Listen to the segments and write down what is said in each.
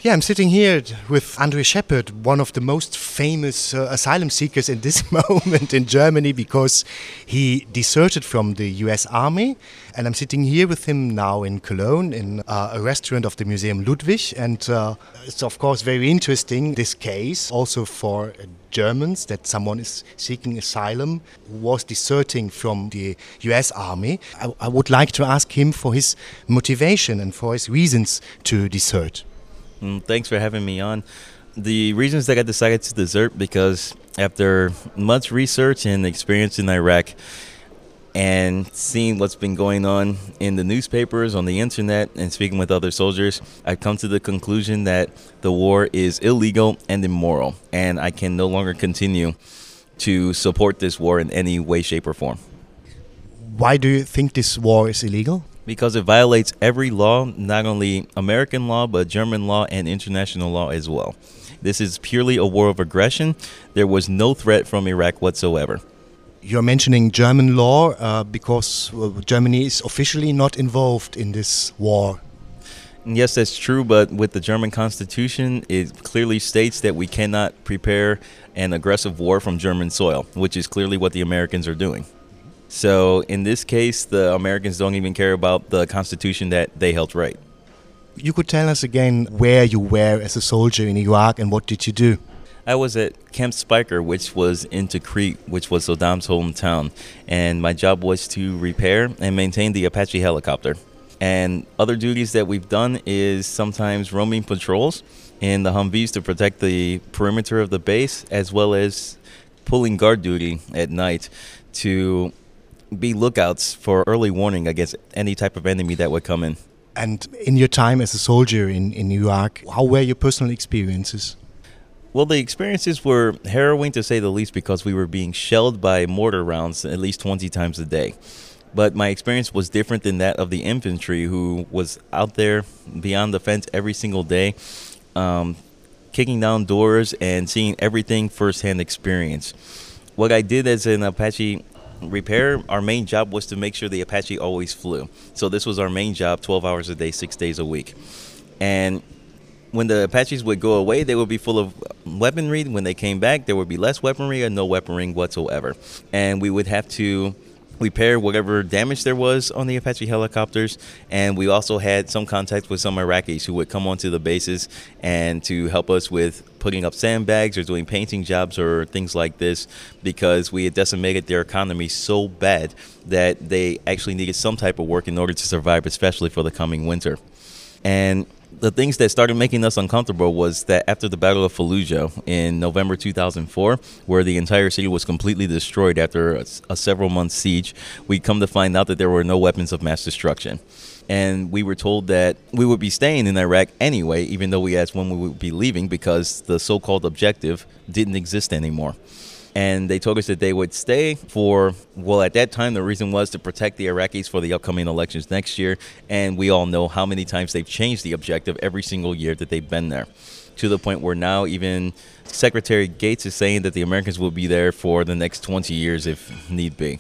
Yeah, I'm sitting here with Andre Shepard, one of the most famous asylum seekers in this moment in Germany because he deserted from the US Army. And I'm sitting here with him now in Cologne in a restaurant of the Museum Ludwig. And it's, of course, very interesting, this case, also for Germans, that someone is seeking asylum who was deserting from the US Army. I would like to ask him for his motivation and for his reasons to desert. Thanks for having me on. The reasons that I decided to desert because after much research and experience in Iraq and seeing what's been going on in the newspapers, on the internet, and speaking with other soldiers, I've come to the conclusion that the war is illegal and immoral, and I can no longer continue to support this war in any way, shape, or form. Why do you think this war is illegal? Because it violates every law, not only American law, but German law and international law as well. This is purely a war of aggression. There was no threat from Iraq whatsoever. You're mentioning German law because Germany is officially not involved in this war. Yes, that's true, but with the German constitution, it clearly states that we cannot prepare an aggressive war from German soil, which is clearly what the Americans are doing. So in this case, the Americans don't even care about the Constitution that they helped write. You could tell us again where you were as a soldier in Iraq and what did you do? I was at Camp Speicher, which was in Tikrit, which was Saddam's hometown. And my job was to repair and maintain the Apache helicopter. And other duties that we've done is sometimes roaming patrols in the Humvees to protect the perimeter of the base, as well as pulling guard duty at night to be lookouts for early warning against any type of enemy that would come in. And in your time as a soldier in Iraq, how were your personal experiences? Well, the experiences were harrowing to say the least because we were being shelled by mortar rounds at least 20 times a day. But my experience was different than that of the infantry who was out there beyond the fence every single day, kicking down doors and seeing everything firsthand experience. What I did as an Apache repair, our main job was to make sure the Apache always flew. So this was our main job, 12 hours a day, 6 days a week. And when the Apaches would go away, they would be full of weaponry. When they came back, there would be less weaponry or no weaponry whatsoever. And we would have to repair whatever damage there was on the Apache helicopters. And we also had some contact with some Iraqis who would come onto the bases and to help us with putting up sandbags or doing painting jobs or things like this, because we had decimated their economy so bad that they actually needed some type of work in order to survive, especially for the coming winter. And the things that started making us uncomfortable was that after the Battle of Fallujah in November 2004, where the entire city was completely destroyed after a several-month siege, we come to find out that there were no weapons of mass destruction. And we were told that we would be staying in Iraq anyway, even though we asked when we would be leaving, because the so-called objective didn't exist anymore. And they told us that they would stay for, well, at that time, the reason was to protect the Iraqis for the upcoming elections next year. And we all know how many times they've changed the objective every single year that they've been there, to the point where now even Secretary Gates is saying that the Americans will be there for the next 20 years if need be.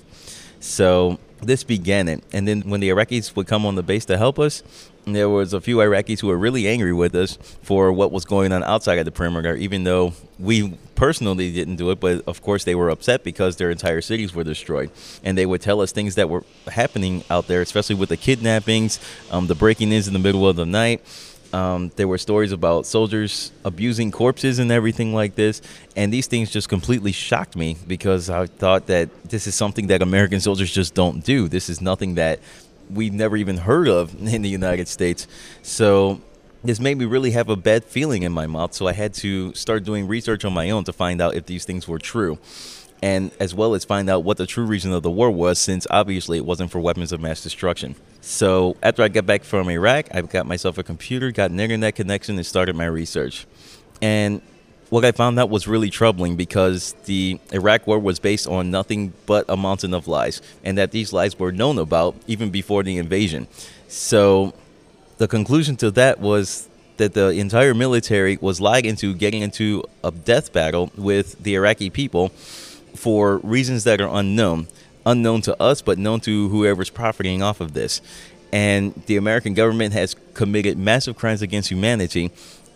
So this began it. And then when the Iraqis would come on the base to help us, there was a few Iraqis who were really angry with us for what was going on outside of the perimeter, even though we personally didn't do it. But of course, they were upset because their entire cities were destroyed. And they would tell us things that were happening out there, especially with the kidnappings, the breaking-ins in the middle of the night. There were stories about soldiers abusing corpses and everything like this. And these things just completely shocked me because I thought that this is something that American soldiers just don't do. This is nothing that we've never even heard of in the United States. So this made me really have a bad feeling in my mouth. So I had to start doing research on my own to find out if these things were true, and as well as find out what the true reason of the war was, since obviously it wasn't for weapons of mass destruction. So after I got back from Iraq, I got myself a computer, got an internet connection, and started my research. And what I found out was really troubling, because the Iraq war was based on nothing but a mountain of lies, and that these lies were known about even before the invasion. So the conclusion to that was that the entire military was lied into getting into a death battle with the Iraqi people for reasons that are unknown to us, but known to whoever's profiting off of this. And the American government has committed massive crimes against humanity,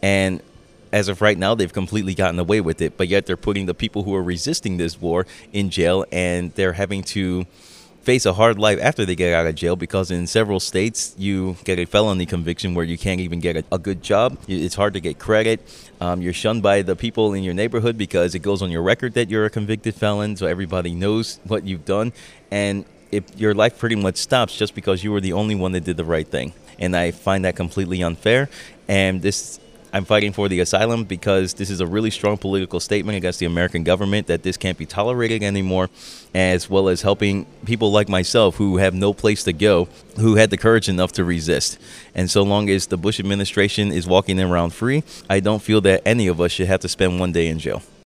And as of right now, they've completely gotten away with it. But yet they're putting the people who are resisting this war in jail, and they're having to face a hard life after they get out of jail, because in several states you get a felony conviction where you can't even get a good job. It's hard to get credit. You're shunned by the people in your neighborhood because it goes on your record that you're a convicted felon, so everybody knows what you've done. And your life pretty much stops just because you were the only one that did the right thing. And I find that completely unfair. And I'm fighting for the asylum because this is a really strong political statement against the American government that this can't be tolerated anymore, as well as helping people like myself who have no place to go, who had the courage enough to resist. And so long as the Bush administration is walking around free, I don't feel that any of us should have to spend one day in jail.